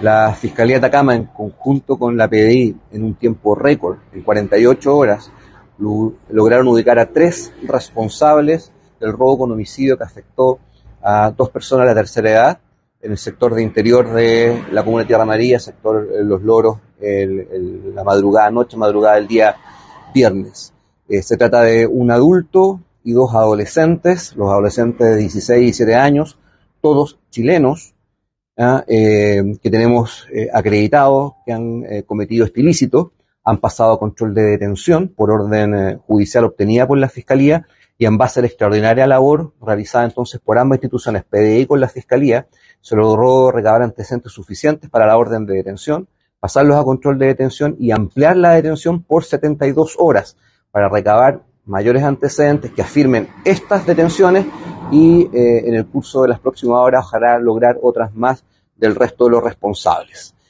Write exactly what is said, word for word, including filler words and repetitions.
La Fiscalía de Atacama, en conjunto con la P D I, en un tiempo récord, en cuarenta y ocho horas, lo, lograron ubicar a tres responsables del robo con homicidio que afectó a dos personas de la tercera edad en el sector de interior de la comuna de Tierra Amarilla, sector eh, Los Loros, el, el, la madrugada, noche, madrugada del día viernes. Eh, se trata de un adulto y dos adolescentes, los adolescentes de dieciséis y diecisiete años, todos chilenos, ¿ah? eh, que tenemos eh, acreditados que han eh, cometido este ilícito, han pasado a control de detención por orden eh, judicial obtenida por la Fiscalía, y en base a la extraordinaria labor realizada entonces por ambas instituciones, P D I con la Fiscalía, se logró recabar antecedentes suficientes para la orden de detención, pasarlos a control de detención y ampliar la detención por setenta y dos horas para recabar mayores antecedentes que afirmen estas detenciones y eh, en el curso de las próximas horas ojalá lograr otras más del resto de los responsables.